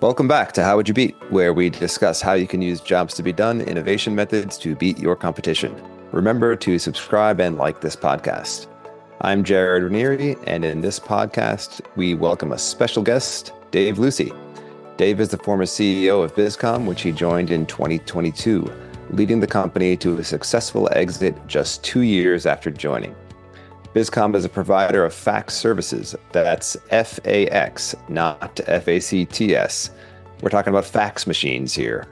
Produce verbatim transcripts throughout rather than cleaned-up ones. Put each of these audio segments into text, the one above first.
Welcome back to How Would You Beat, where we discuss how you can use jobs to be done, innovation methods to beat your competition. Remember to subscribe and like this podcast. I'm Jared Ranieri, and in this podcast, we welcome a special guest, Dave Lucy. Dave is the former C E O of Bizcom, which he joined in twenty twenty-two, leading the company to a successful exit just two years after joining. Bizcom is a provider of fax services. That's F A X, not F A C T S. We're talking about fax machines here.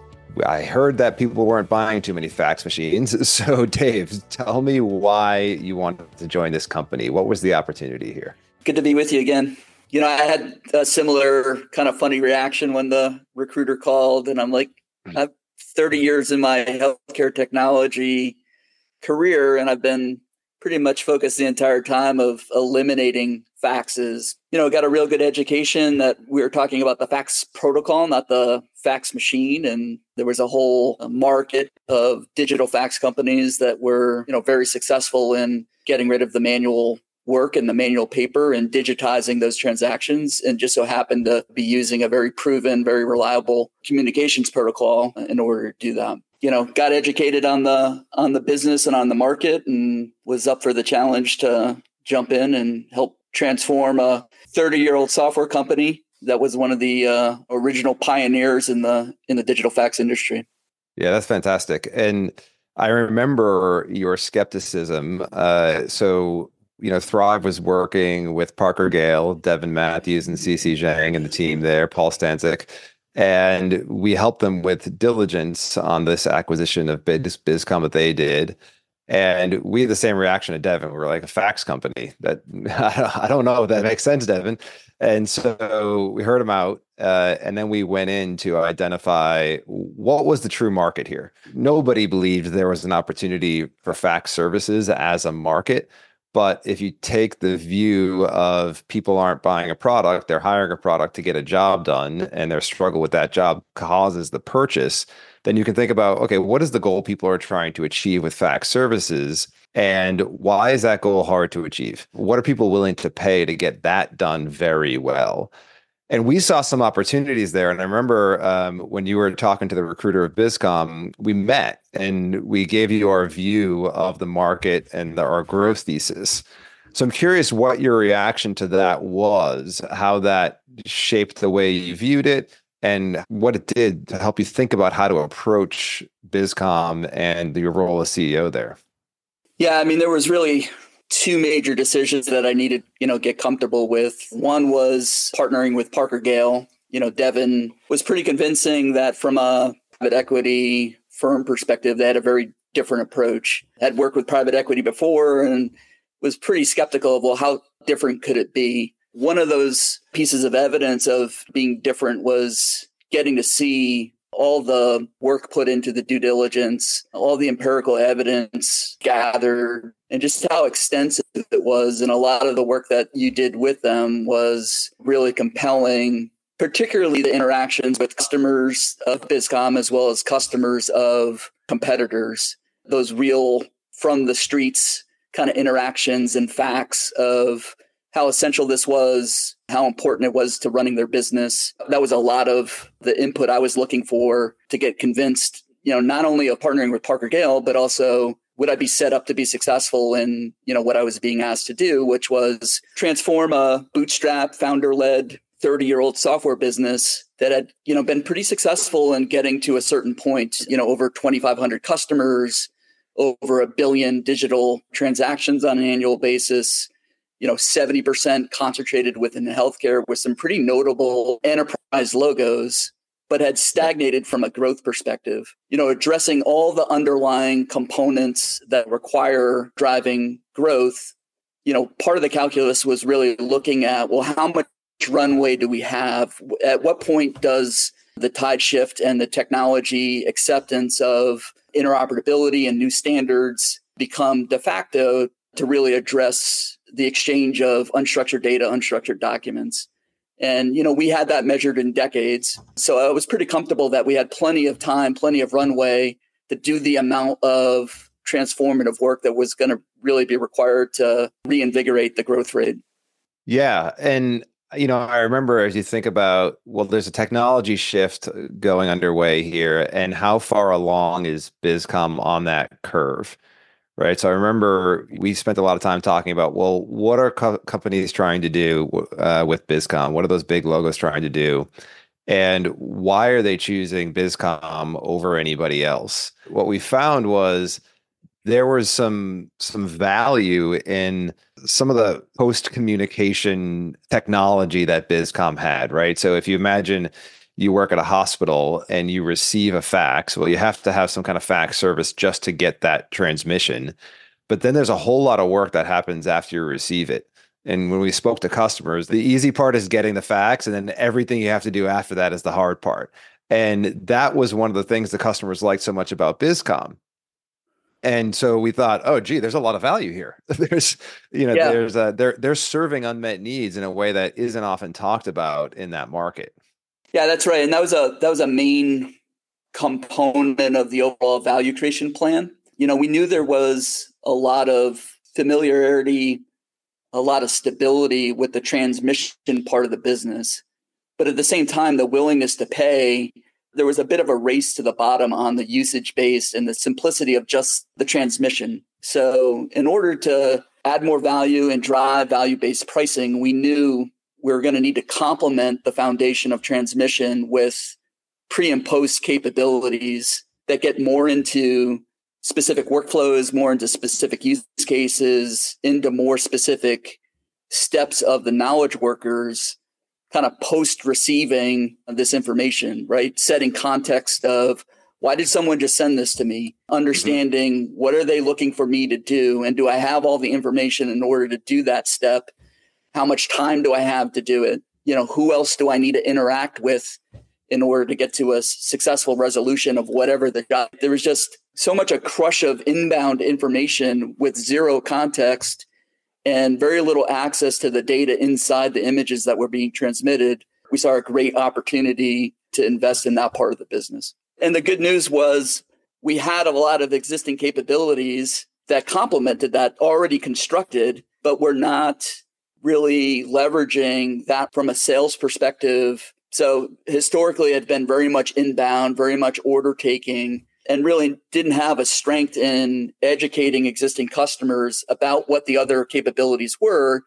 I heard that people weren't buying too many fax machines. So Dave, tell me why you wanted to join this company. What was the opportunity here? Good to be with you again. You know, I had a similar kind of funny reaction when the recruiter called, and I'm like, I have thirty years in my healthcare technology career, and I've been pretty much focused the entire time of eliminating faxes. You know, got a real good education that we were talking about the fax protocol, not the fax machine. And there was a whole market of digital fax companies that were, you know, very successful in getting rid of the manual work and the manual paper and digitizing those transactions, and just so happened to be using a very proven, very reliable communications protocol in order to do that. You know, got educated on the on the business and on the market, and was up for the challenge to jump in and help transform a thirty-year-old software company that was one of the uh, original pioneers in the in the digital fax industry. Yeah, that's fantastic. And I remember your skepticism. Uh, so, you know, Thrive was working with Parker Gale, Devin Matthews, and C C Zhang and the team there, Paul Stanczyk. And we helped them with diligence on this acquisition of Biz, Bizcom that they did. And we had the same reaction to Devin. We were like, a fax company. That I don't know if that makes sense, Devin. And so we heard him out. Uh, and then we went in to identify what was the true market here. Nobody believed there was an opportunity for fax services as a market. But if you take the view of people aren't buying a product, they're hiring a product to get a job done, and their struggle with that job causes the purchase, then you can think about, okay, what is the goal people are trying to achieve with fax services? And why is that goal hard to achieve? What are people willing to pay to get that done very well? And we saw some opportunities there. And I remember um, when you were talking to the recruiter of Bizcom, we met and we gave you our view of the market and the, our growth thesis. So I'm curious what your reaction to that was, how that shaped the way you viewed it, and what it did to help you think about how to approach Bizcom and your role as C E O there. Yeah, I mean, there was really two major decisions that I needed, you know, get comfortable with. One was partnering with Parker Gale. You know, Devin was pretty convincing that from a private equity firm perspective, they had a very different approach. Had worked with private equity before and was pretty skeptical of, well, how different could it be? One of those pieces of evidence of being different was getting to see all the work put into the due diligence, all the empirical evidence gathered, and just how extensive it was. And a lot of the work that you did with them was really compelling, particularly the interactions with customers of Bizcom as well as customers of competitors, those real from the streets kind of interactions and facts of how essential this was, how important it was to running their business. That was a lot of the input I was looking for to get convinced, you know, not only of partnering with Parker Gale, but also would I be set up to be successful in, you know, what I was being asked to do, which was transform a bootstrap, founder-led thirty-year-old software business that had, you know, been pretty successful in getting to a certain point, you know, over twenty-five hundred customers, over a billion digital transactions on an annual basis, you know, seventy percent concentrated within healthcare with some pretty notable enterprise logos, but had stagnated from a growth perspective, you know, addressing all the underlying components that require driving growth. You know, part of the calculus was really looking at, well, how much runway do we have? At what point does the tide shift and the technology acceptance of interoperability and new standards become de facto to really address the exchange of unstructured data, unstructured documents? And, you know, we had that measured in decades. So I was pretty comfortable that we had plenty of time, plenty of runway to do the amount of transformative work that was going to really be required to reinvigorate the growth rate. Yeah. And you know, I remember as you think about, well, there's a technology shift going underway here, and how far along is BizCom on that curve, right? So I remember we spent a lot of time talking about, well, what are co companies trying to do uh, with BizCom? What are those big logos trying to do? And why are they choosing BizCom over anybody else? What we found was there was some some value in some of the post communication technology that BizCom had, right? So if you imagine you work at a hospital and you receive a fax, well, you have to have some kind of fax service just to get that transmission. But then there's a whole lot of work that happens after you receive it. And when we spoke to customers, the easy part is getting the fax, and then everything you have to do after that is the hard part. And that was one of the things the customers liked so much about BizCom. And so we thought, oh, gee, there's a lot of value here. There's, you know, Yeah. there's a, they're they're serving unmet needs in a way that isn't often talked about in that market. Yeah, that's right. And that was a that was a main component of the overall value creation plan. You know, we knew there was a lot of familiarity, a lot of stability with the transmission part of the business. But at the same time, the willingness to pay, there was a bit of a race to the bottom on the usage base and the simplicity of just the transmission. So in order to add more value and drive value-based pricing, we knew we were going to need to complement the foundation of transmission with pre and post capabilities that get more into specific workflows, more into specific use cases, into more specific steps of the knowledge workers kind of post receiving this information, right? Setting context of why did someone just send this to me? Understanding mm-hmm. what are they looking for me to do? And do I have all the information in order to do that step? How much time do I have to do it? You know, who else do I need to interact with in order to get to a successful resolution of whatever the job? There was just so much a crush of inbound information with zero context and very little access to the data inside the images that were being transmitted. We saw a great opportunity to invest in that part of the business. And the good news was we had a lot of existing capabilities that complemented that already constructed, but we're not really leveraging that from a sales perspective. So historically, it had been very much inbound, very much order taking, and really didn't have a strength in educating existing customers about what the other capabilities were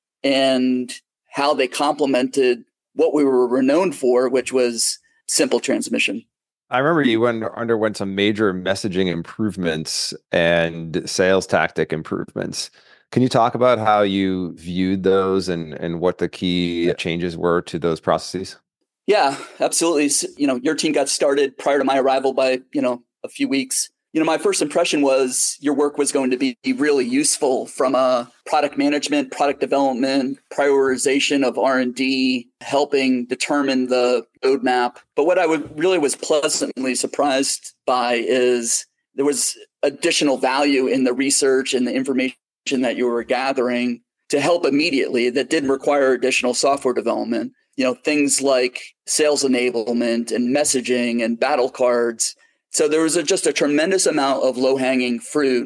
and how they complemented what we were renowned for, which was simple transmission. I remember you went, underwent some major messaging improvements and sales tactic improvements. Can you talk about how you viewed those and, and what the key changes were to those processes? Yeah, absolutely. You know, your team got started prior to my arrival by, you know, a few weeks. You know, my first impression was your work was going to be really useful from a product management, product development, prioritization of R and D, helping determine the roadmap. But what I would really was pleasantly surprised by is there was additional value in the research and the information that you were gathering to help immediately that didn't require additional software development. You know, things like sales enablement and messaging and battle cards. So there was a, just a tremendous amount of low-hanging fruit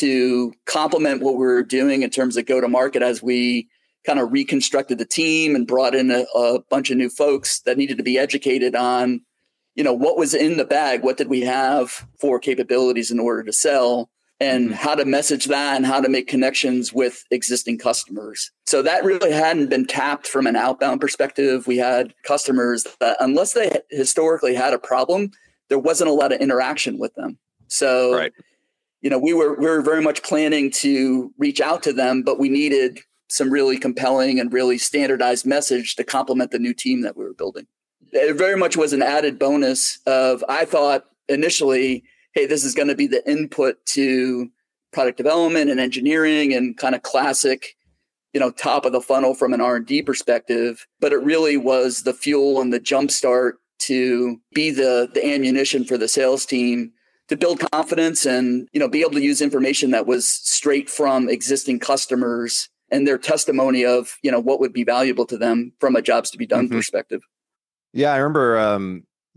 to complement what we were doing in terms of go-to-market as we kind of reconstructed the team and brought in a, a bunch of new folks that needed to be educated on, you know, what was in the bag, what did we have for capabilities in order to sell, and mm-hmm. how to message that and how to make connections with existing customers. So that really hadn't been tapped from an outbound perspective. We had customers that, unless they historically had a problem, there wasn't a lot of interaction with them. So, right. you know, we were we were very much planning to reach out to them, but we needed some really compelling and really standardized message to complement the new team that we were building. It very much was an added bonus of, I thought initially, hey, this is going to be the input to product development and engineering and kind of classic, you know, top of the funnel from an R and D perspective. But it really was the fuel and the jumpstart to be the the ammunition for the sales team to build confidence and, you know, be able to use information that was straight from existing customers and their testimony of, you know, what would be valuable to them from a jobs to be done mm-hmm. perspective. Yeah, I remember, um,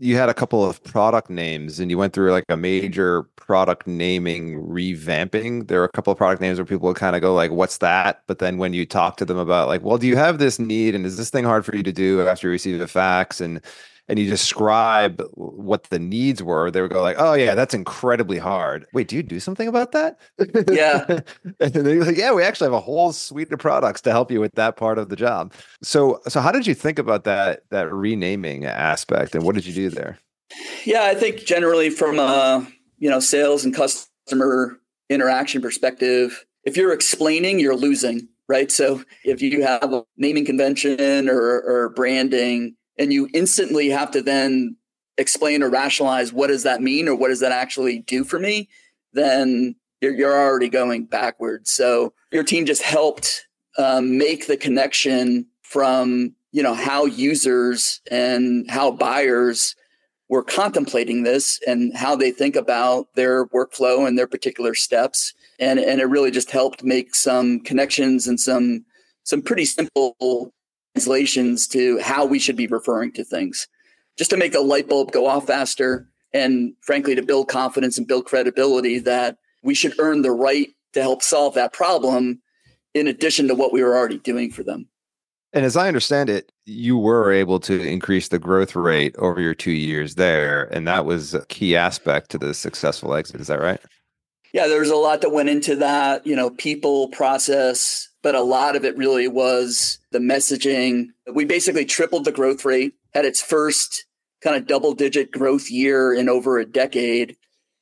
you had a couple of product names and you went through like a major product naming revamping. There are a couple of product names where people would kind of go like, what's that? But then when you talk to them about like, well, do you have this need? And is this thing hard for you to do after you receive a fax? And and you describe what the needs were, they would go like, oh yeah, that's incredibly hard. Wait, do you do something about that? Yeah. And they're like, yeah, we actually have a whole suite of products to help you with that part of the job. So so how did you think about that that renaming aspect and what did you do there? Yeah, I think generally from a, you know, sales and customer interaction perspective, if you're explaining, you're losing, right? So if you have a naming convention or, or branding, and you instantly have to then explain or rationalize what does that mean or what does that actually do for me, then you're, you're already going backwards. So your team just helped um, make the connection from, you know, how users and how buyers were contemplating this and how they think about their workflow and their particular steps. And, and it really just helped make some connections and some some pretty simple translations to how we should be referring to things, just to make the light bulb go off faster. And frankly, to build confidence and build credibility that we should earn the right to help solve that problem in addition to what we were already doing for them. And as I understand it, you were able to increase the growth rate over your two years there. And that was a key aspect to the successful exit. Is that right? Yeah, there's a lot that went into that, you know, people, process, but a lot of it really was the messaging. We basically tripled the growth rate, had its first kind of double digit growth year in over a decade.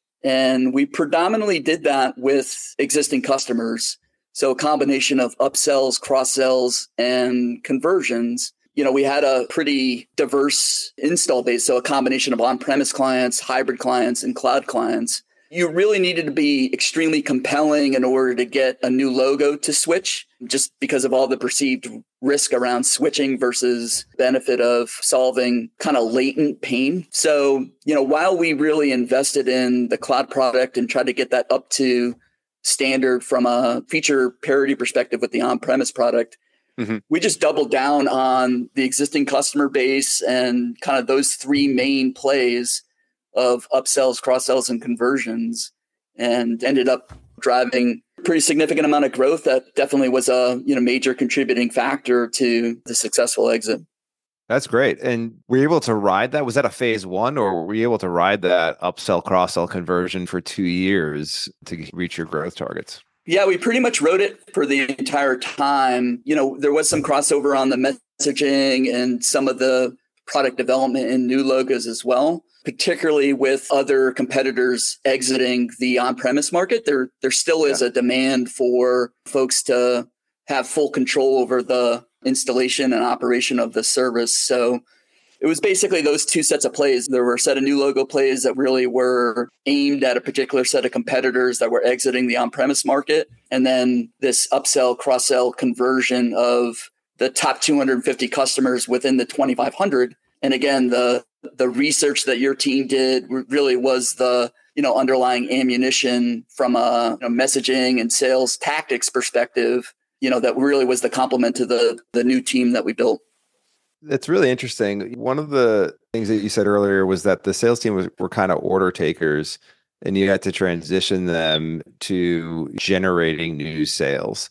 And we predominantly did that with existing customers. So a combination of upsells, cross sells, and conversions. You know, we had a pretty diverse install base. So a combination of on-premise clients, hybrid clients, and cloud clients. You really needed to be extremely compelling in order to get a new logo to switch, just because of all the perceived risk around switching versus benefit of solving kind of latent pain. So, you know, while we really invested in the cloud product and tried to get that up to standard from a feature parity perspective with the on-premise product, mm-hmm. we just doubled down on the existing customer base and kind of those three main plays of upsells, cross-sells, and conversions, and ended up driving a pretty significant amount of growth that definitely was a, you know, major contributing factor to the successful exit. That's great. And were you able to ride that? Was that a phase one, or were you able to ride that upsell, cross-sell conversion for two years to reach your growth targets? Yeah, we pretty much rode it for the entire time. You know, there was some crossover on the messaging and some of the product development and new logos as well, particularly with other competitors exiting the on-premise market. There, there still is yeah. a demand for folks to have full control over the installation and operation of the service. So it was basically those two sets of plays. There were a set of new logo plays that really were aimed at a particular set of competitors that were exiting the on-premise market. And then this upsell, cross-sell conversion of the top two hundred fifty customers within the twenty-five hundred. And again, the the research that your team did really was the, you know, underlying ammunition from a, you know, messaging and sales tactics perspective, you know, that really was the complement to the the new team that we built. It's really interesting. One of the things that you said earlier was that the sales team was, were kind of order takers, and you had to transition them to generating new sales.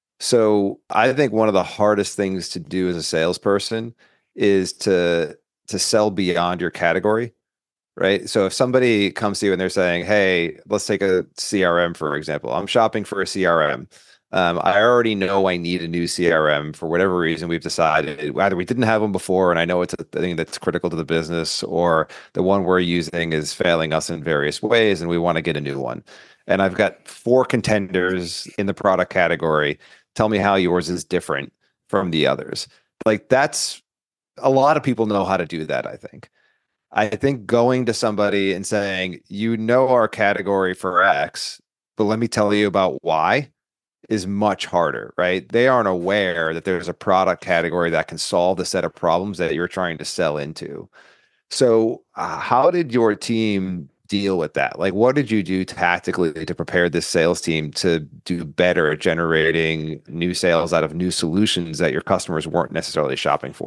So I think one of the hardest things to do as a salesperson is to to sell beyond your category, right? So if somebody comes to you and they're saying, hey, let's take a C R M, for example. I'm shopping for a C R M. Um, I already know I need a new C R M for whatever reason. We've decided either we didn't have one before and I know it's a thing that's critical to the business, or the one we're using is failing us in various ways and we want to get a new one. And I've got four contenders in the product category. Tell me how yours is different from the others. Like, that's a lot of people know how to do that, I think. I think going to somebody and saying, you know, our category for X, but let me tell you about Y, is much harder, right? They aren't aware that there's a product category that can solve the set of problems that you're trying to sell into. So uh, how did your team deal with that? Like, what did you do tactically to prepare this sales team to do better at generating new sales out of new solutions that your customers weren't necessarily shopping for?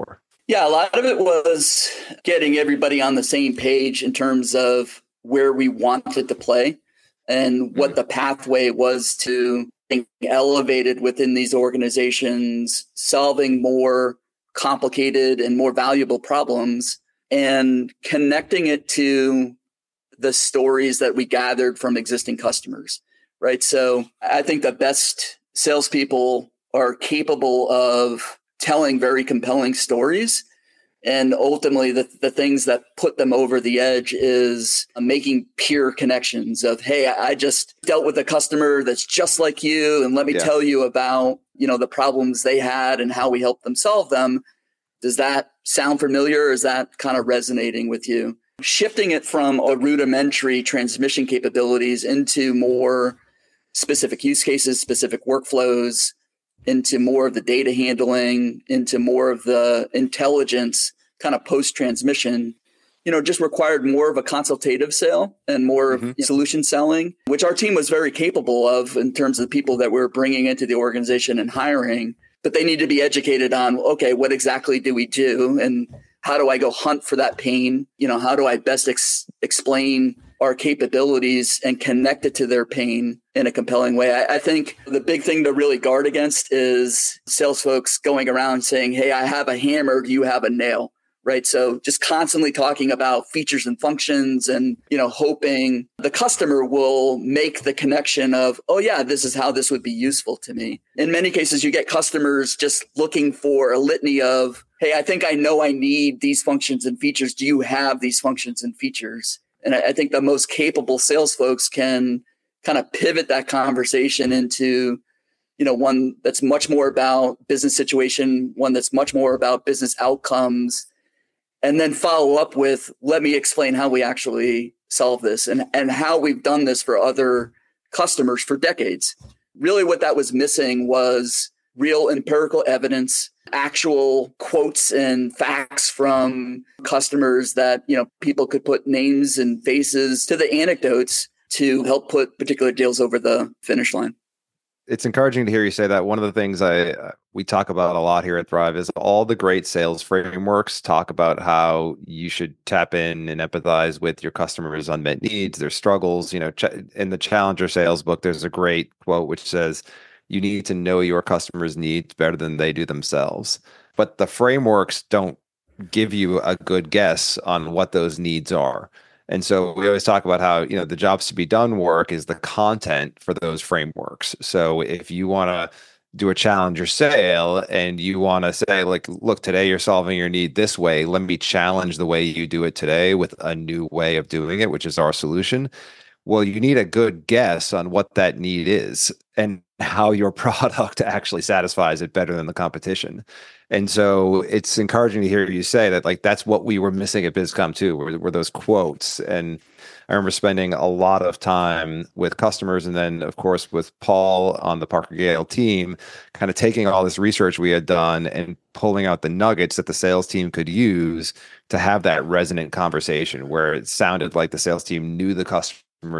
Yeah, a lot of it was getting everybody on the same page in terms of where we wanted to play and what Mm. the pathway was to being elevated within these organizations, solving more complicated and more valuable problems, and connecting it to the stories that we gathered from existing customers, right? So I think the best salespeople are capable of telling very compelling stories. And ultimately, the, the things that put them over the edge is making peer connections of, hey, I just dealt with a customer that's just like you. And let me Yeah. tell you about, you know, the problems they had and how we helped them solve them. Does that sound familiar? Or is that kind of resonating with you? Shifting it from a rudimentary transmission capabilities into more specific use cases, specific workflows, into more of the data handling, into more of the intelligence kind of post-transmission, you know, just required more of a consultative sale and more Mhm. of solution selling, which our team was very capable of in terms of the people that we're bringing into the organization and hiring. But they need to be educated on, okay, what exactly do we do? And how do I go hunt for that pain? You know, how do I best ex- explain our capabilities and connect it to their pain in a compelling way? I, I think the big thing to really guard against is sales folks going around saying, hey, I have a hammer, do you have a nail? Right. So just constantly talking about features and functions and, you know, hoping the customer will make the connection of, oh, yeah, this is how this would be useful to me. In many cases, you get customers just looking for a litany of, hey, I think I know I need these functions and features. Do you have these functions and features? And I, I think the most capable sales folks can kind of pivot that conversation into, you know, one that's much more about business situation, one that's much more about business outcomes, and then follow up with, let me explain how we actually solve this and, and how we've done this for other customers for decades. Really what that was missing was real empirical evidence, actual quotes and facts from customers that, you know, people could put names and faces to the anecdotes to help put particular deals over the finish line. It's encouraging to hear you say that. One of the things I uh, we talk about a lot here at Thrive is all the great sales frameworks talk about how you should tap in and empathize with your customers' unmet needs, their struggles. You know, ch- in the Challenger Sales book, there's a great quote which says, "You need to know your customers' needs better than they do themselves." But the frameworks don't give you a good guess on what those needs are. And so we always talk about how, you know, the jobs to be done work is the content for those frameworks. So if you want to do a challenger sale and you want to say, like, look, today you're solving your need this way, let me challenge the way you do it today with a new way of doing it, which is our solution. Well, you need a good guess on what that need is and how your product actually satisfies it better than the competition. And so it's encouraging to hear you say that, like, that's what we were missing at BizCom too, were, were those quotes. And I remember spending a lot of time with customers and then, of course, with Paul on the Parker Gale team, kind of taking all this research we had done and pulling out the nuggets that the sales team could use to have that resonant conversation where it sounded like the sales team knew the customer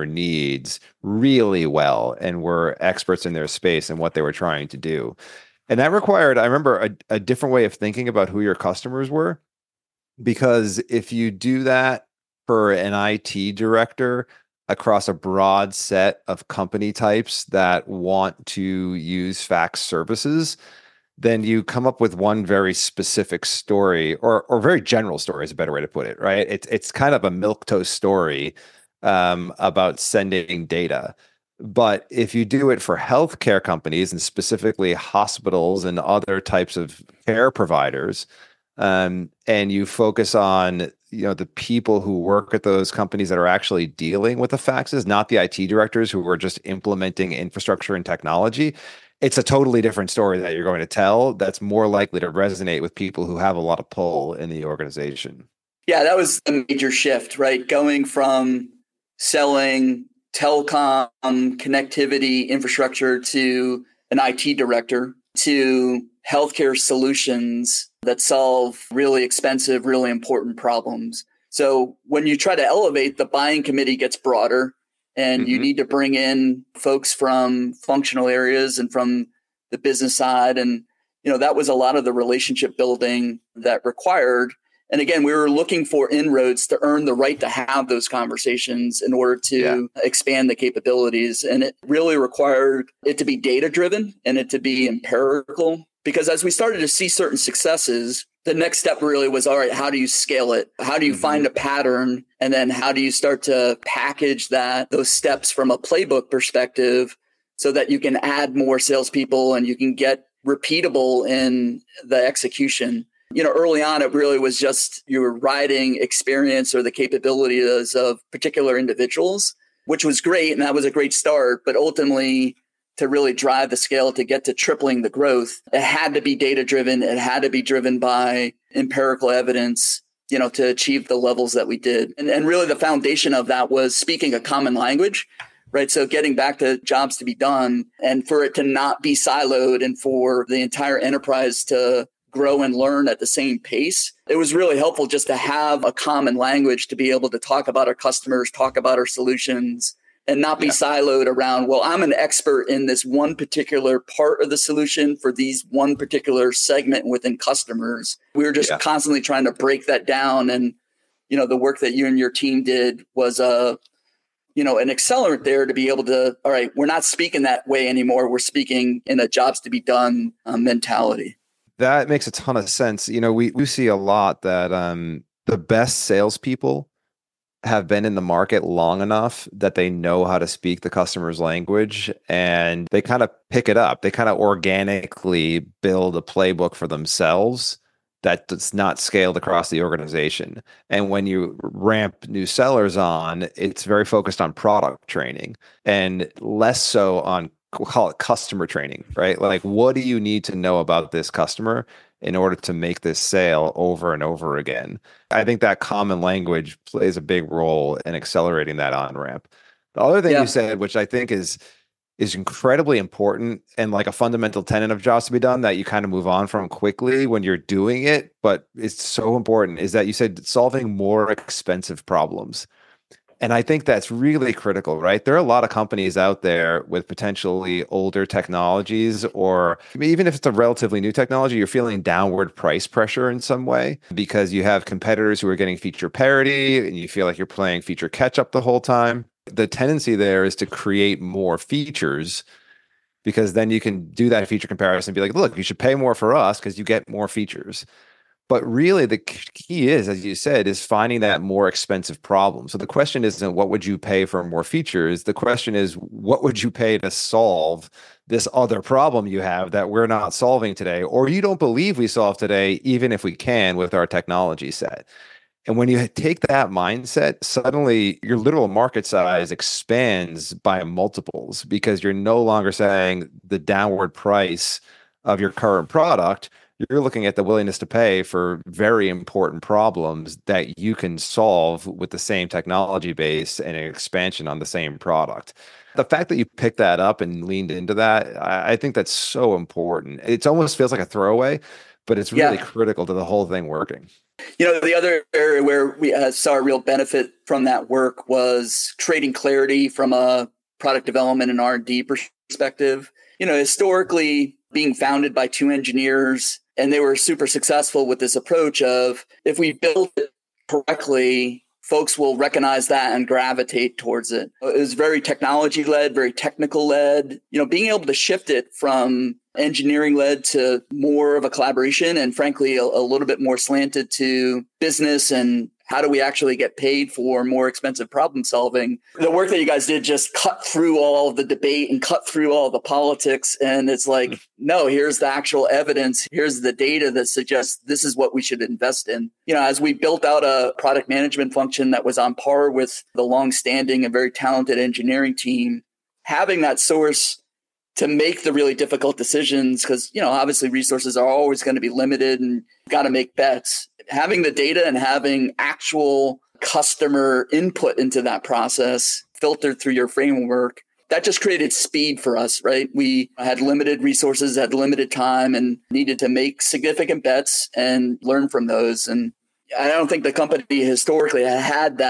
needs really well and were experts in their space and what they were trying to do. And that required, I remember, a, a different way of thinking about who your customers were. Because if you do that for an I T director across a broad set of company types that want to use fax services, then you come up with one very specific story, or or very general story is a better way to put it, right? It's it's kind of a milquetoast story um, about sending data. But if you do it for healthcare companies and specifically hospitals and other types of care providers, um, and you focus on, you know, the people who work at those companies that are actually dealing with the faxes, not the I T directors who are just implementing infrastructure and technology, it's a totally different story that you're going to tell that's more likely to resonate with people who have a lot of pull in the organization. Yeah, that was a major shift, right? Going from selling telecom connectivity infrastructure to an I T director to healthcare solutions that solve really expensive, really important problems. So when you try to elevate, the buying committee gets broader, and mm-hmm. you need to bring in folks from functional areas and from the business side. And you know, that was a lot of the relationship building that required. And again, we were looking for inroads to earn the right to have those conversations in order to yeah. expand the capabilities. And it really required it to be data driven and it to be empirical, because as we started to see certain successes, the next step really was, all right, how do you scale it? How do you mm-hmm. find a pattern? And then how do you start to package that, those steps from a playbook perspective so that you can add more salespeople and you can get repeatable in the execution? You know, early on, it really was just you were riding experience or the capabilities of particular individuals, which was great. And that was a great start. But ultimately, to really drive the scale to get to tripling the growth, it had to be data driven. It had to be driven by empirical evidence, you know, to achieve the levels that we did. And, and really the foundation of that was speaking a common language, right? So getting back to jobs to be done and for it to not be siloed and for the entire enterprise to grow and learn at the same pace. It was really helpful just to have a common language to be able to talk about our customers, talk about our solutions, and not be yeah. siloed around, well, I'm an expert in this one particular part of the solution for these one particular segment within customers. We were just yeah. constantly trying to break that down. And, you know, the work that you and your team did was, uh, you know, an accelerant there to be able to, all right, we're not speaking that way anymore. We're speaking in a jobs to be done uh, mentality. That makes a ton of sense. You know, we, we see a lot that um, the best salespeople have been in the market long enough that they know how to speak the customer's language and they kind of pick it up. They kind of organically build a playbook for themselves that does not scaled across the organization. And when you ramp new sellers on, it's very focused on product training and less so on, we'll call it customer training, right? Like, what do you need to know about this customer in order to make this sale over and over again? I think that common language plays a big role in accelerating that on-ramp. The other thing yeah. you said, which I think is is incredibly important and like a fundamental tenet of jobs to be done that you kind of move on from quickly when you're doing it, but it's so important, is that you said solving more expensive problems. And I think that's really critical, right? There are a lot of companies out there with potentially older technologies, or even if it's a relatively new technology, you're feeling downward price pressure in some way because you have competitors who are getting feature parity and you feel like you're playing feature catch up the whole time. The tendency there is to create more features because then you can do that feature comparison and be like, look, you should pay more for us because you get more features. But really, the key is, as you said, is finding that more expensive problem. So the question isn't what would you pay for more features? The question is, what would you pay to solve this other problem you have that we're not solving today, or you don't believe we solve today, even if we can with our technology set? And when you take that mindset, suddenly your literal market size expands by multiples because you're no longer saying the downward price of your current product. You're looking at the willingness to pay for very important problems that you can solve with the same technology base and an expansion on the same product. The fact that you picked that up and leaned into that, I think that's so important. It almost feels like a throwaway, but it's really yeah. critical to the whole thing working. You know, the other area where we uh, saw a real benefit from that work was creating clarity from a product development and R and D perspective. You know, historically being founded by two engineers, and they were super successful with this approach of if we build it correctly, folks will recognize that and gravitate towards it. It was very technology led, very technical led. You know, being able to shift it from engineering led to more of a collaboration and frankly, a, a little bit more slanted to business and how do we actually get paid for more expensive problem solving? The work that you guys did just cut through all of the debate and cut through all the politics. And it's like, mm. no, here's the actual evidence. Here's the data that suggests this is what we should invest in. You know, as we built out a product management function that was on par with the longstanding and very talented engineering team, having that source to make the really difficult decisions, because, you know, obviously resources are always going to be limited and got to make bets. Having the data and having actual customer input into that process filtered through your framework, that just created speed for us, right? We had limited resources, had limited time, and needed to make significant bets and learn from those. And I don't think the company historically had that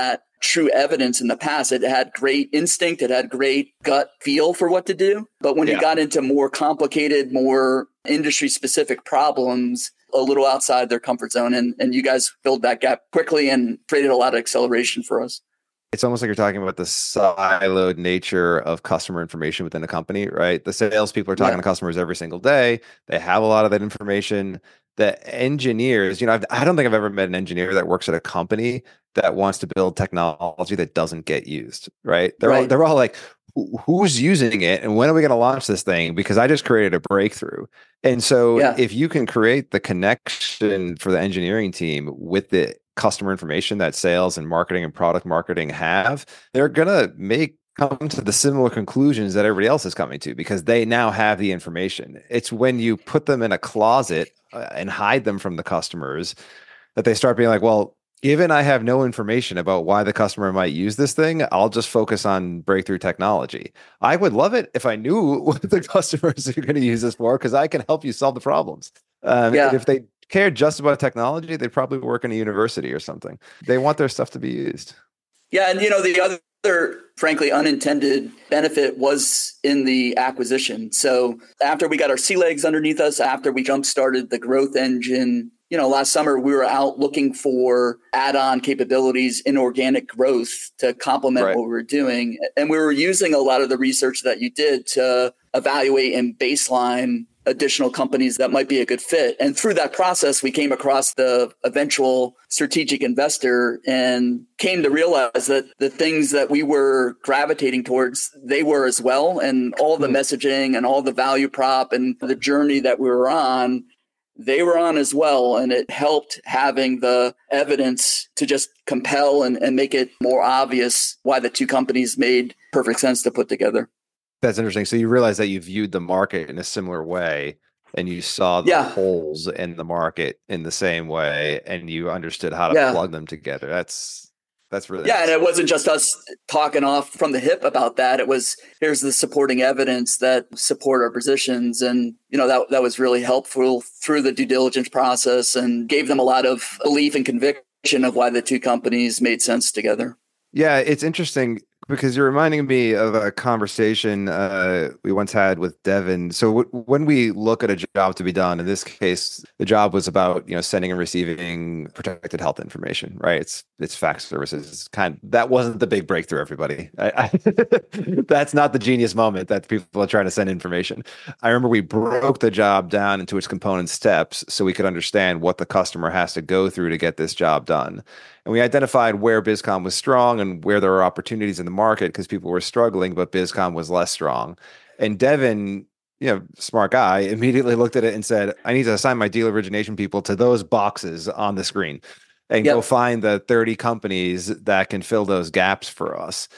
true evidence in the past. It had great instinct. It had great gut feel for what to do. But when yeah. you got into more complicated, more industry specific problems, a little outside their comfort zone. And, and you guys filled that gap quickly and created a lot of acceleration for us. It's almost like you're talking about the siloed nature of customer information within a company, right? The salespeople are talking yeah. to customers every single day. They have a lot of that information. The engineers, you know, I've, I don't think I've ever met an engineer that works at a company that wants to build technology that doesn't get used, right? They're right. all they're all like, who's using it and when are we going to launch this thing? Because I just created a breakthrough. And so yeah. if you can create the connection for the engineering team with the customer information that sales and marketing and product marketing have, they're going to make come to the similar conclusions that everybody else is coming to because they now have the information. It's when you put them in a closet uh, and hide them from the customers that they start being like, well, given I have no information about why the customer might use this thing, I'll just focus on breakthrough technology. I would love it if I knew what the customers are going to use this for because I can help you solve the problems. Um, yeah. If they cared just about technology, they'd probably work in a university or something. They want their stuff to be used. Yeah, and you know, the other Other, frankly, unintended benefit was in the acquisition. So after we got our sea legs underneath us, after we jump-started the growth engine, you know, last summer we were out looking for add-on capabilities in organic growth to complement right. what we were doing. And we were using a lot of the research that you did to evaluate and baseline additional companies that might be a good fit. And through that process, we came across the eventual strategic investor and came to realize that the things that we were gravitating towards, they were as well. And all the messaging and all the value prop and the journey that we were on, they were on as well. And it helped having the evidence to just compel and, and make it more obvious why the two companies made perfect sense to put together. That's interesting. So you realize that you viewed the market in a similar way and you saw the yeah. holes in the market in the same way and you understood how to yeah. plug them together. That's that's really Yeah, nice. And it wasn't just us talking off from the hip about that. It was here's the supporting evidence that support our positions. And you know, that that was really helpful through the due diligence process and gave them a lot of belief and conviction of why the two companies made sense together. Yeah, it's interesting because you're reminding me of a conversation uh, we once had with Devin. So w- when we look at a job to be done, in this case, the job was about you know sending and receiving protected health information, right? It's it's fax services. It's kind of, that wasn't the big breakthrough, everybody. I, I, that's not the genius moment that people are trying to send information. I remember we broke the job down into its component steps so we could understand what the customer has to go through to get this job done. And we identified where BizCom was strong and where there were opportunities in the market because people were struggling, but BizCom was less strong. And Devin, you know, smart guy, immediately looked at it and said, I need to assign my deal origination people to those boxes on the screen and yep. go find the thirty companies that can fill those gaps for us.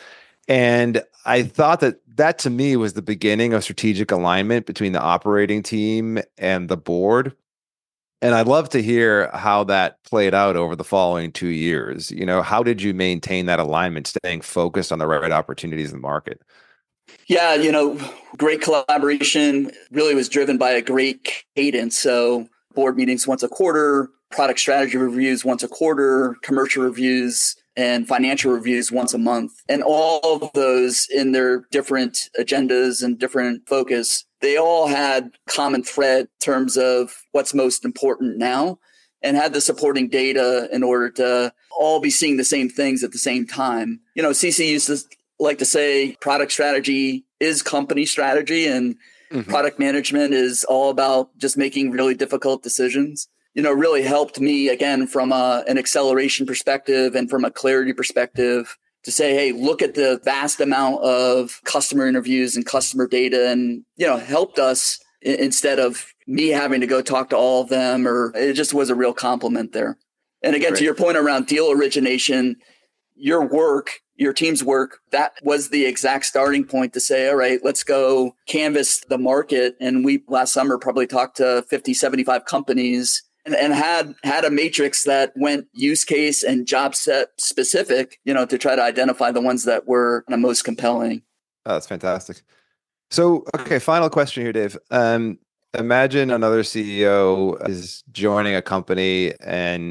And I thought that that to me was the beginning of strategic alignment between the operating team and the board. And I'd love to hear how that played out over the following two years. You know, how did you maintain that alignment, staying focused on the right opportunities in the market? Yeah, you know, great collaboration really was driven by a great cadence. So board meetings once a quarter, product strategy reviews once a quarter, commercial reviews, and financial reviews once a month. And all of those in their different agendas and different focus, they all had common thread in terms of what's most important now and had the supporting data in order to all be seeing the same things at the same time. You know, C C used to like to say product strategy is company strategy and mm-hmm. product management is all about just making really difficult decisions. You know, really helped me, again, from a, an acceleration perspective and from a clarity perspective to say, hey, look at the vast amount of customer interviews and customer data and, you know, helped us I- instead of me having to go talk to all of them, or it just was a real compliment there. And again, Great. To your point around deal origination, your work, your team's work, that was the exact starting point to say, all right, let's go canvas the market. And we last summer probably talked to fifty, seventy-five companies and, and had had a matrix that went use case and job set specific, you know, to try to identify the ones that were the most compelling. Oh, that's fantastic. So, okay, final question here, Dave. Um, imagine another C E O is joining a company and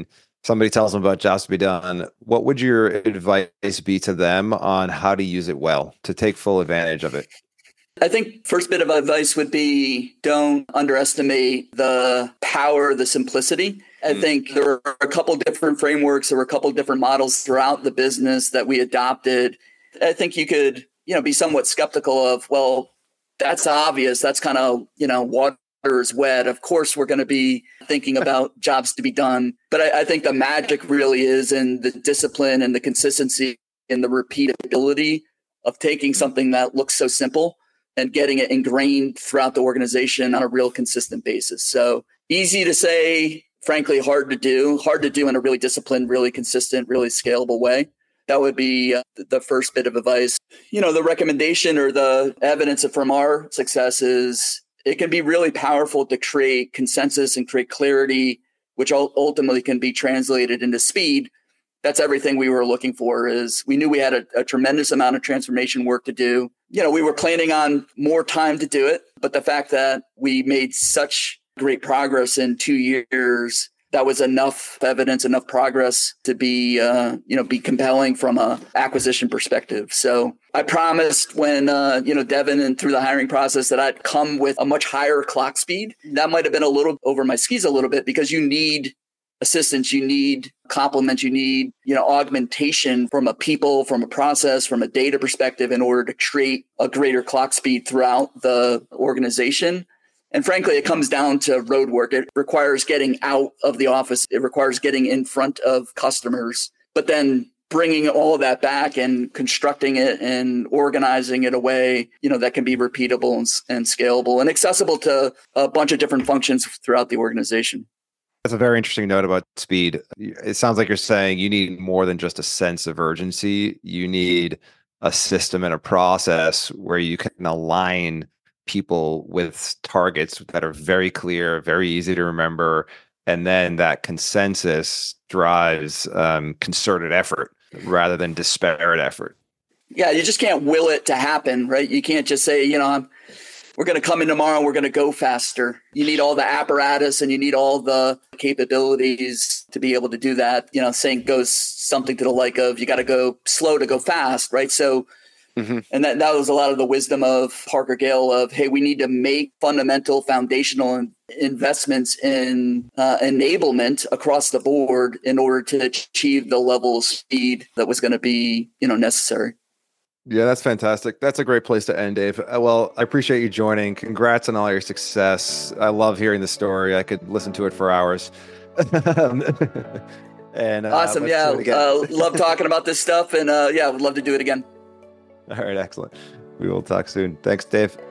somebody tells them about jobs to be done, what would your advice be to them on how to use it well, to take full advantage of it? I think first bit of advice would be don't underestimate the power, the simplicity. I mm. think there were a couple different frameworks, there were a couple different models throughout the business that we adopted. I think you could, you know, be somewhat skeptical of, well, that's obvious. That's kind of, you know, water is wet. Of course, we're going to be thinking about jobs to be done. But I, I think the magic really is in the discipline and the consistency and the repeatability of taking something that looks so simple and getting it ingrained throughout the organization on a real consistent basis. So easy to say, frankly, hard to do, hard to do in a really disciplined, really consistent, really scalable way. That would be uh, the first bit of advice. You know, the recommendation or the evidence from our success is it can be really powerful to create consensus and create clarity, which ultimately can be translated into speed. That's everything we were looking for. Is we knew we had a, a tremendous amount of transformation work to do. You know, we were planning on more time to do it, but the fact that we made such great progress in two years, that was enough evidence, enough progress to be, uh, you know, be compelling from a acquisition perspective. So I promised when, uh, you know, Devin and through the hiring process that I'd come with a much higher clock speed. That might have been a little over my skis a little bit because you need assistance, you need compliments, you need, you know, augmentation from a people, from a process, from a data perspective in order to create a greater clock speed throughout the organization. And frankly, it comes down to road work. It requires getting out of the office. It requires getting in front of customers, but then bringing all of that back and constructing it and organizing it a way, you know, that can be repeatable and, and scalable and accessible to a bunch of different functions throughout the organization. That's a very interesting note about speed. It sounds like you're saying you need more than just a sense of urgency. You need a system and a process where you can align people with targets that are very clear, very easy to remember. And then that consensus drives um, concerted effort rather than disparate effort. Yeah, you just can't will it to happen, right? You can't just say, you know, I'm, we're going to come in tomorrow and we're going to go faster. You need all the apparatus and you need all the capabilities to be able to do that. You know, saying goes something to the like of, you got to go slow to go fast, right? So Mm-hmm. And that, that was a lot of the wisdom of Parker Gale of, hey, we need to make fundamental foundational investments in uh, enablement across the board in order to achieve the level of speed that was going to be, you know, necessary. Yeah, that's fantastic. That's a great place to end, Dave. Well, I appreciate you joining. Congrats on all your success. I love hearing the story. I could listen to it for hours. and uh, Awesome. Yeah. Uh, love talking about this stuff. And uh, yeah, would love to do it again. All right, excellent. We will talk soon. Thanks, Dave.